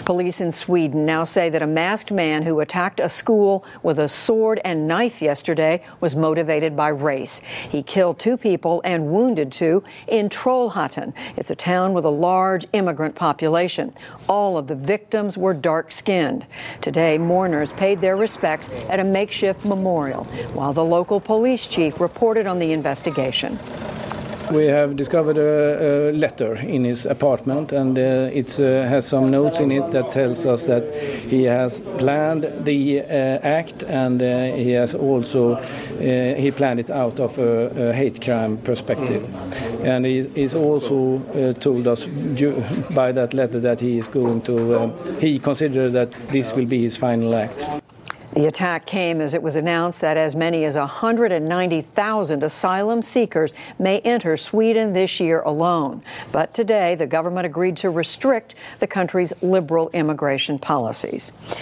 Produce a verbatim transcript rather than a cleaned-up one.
Police in Sweden now say that a masked man who attacked a school with a sword and knife yesterday was motivated by race. He killed two people and wounded two in Trollhättan. It's a town with a large immigrant population. All of the victims were dark-skinned. Today, mourners paid their respects at a makeshift memorial, while the local police chief reported on the investigation. We have discovered a, a letter in his apartment, and uh, it uh, has some notes in it that tells us that he has planned the uh, act, and uh, he has also uh, he planned it out of a, a hate crime perspective. And he is also uh, told us by that letter that he is going to uh, he considers that this will be his final act. The attack came as it was announced that as many as one hundred ninety thousand asylum seekers may enter Sweden this year alone. But today, the government agreed to restrict the country's liberal immigration policies.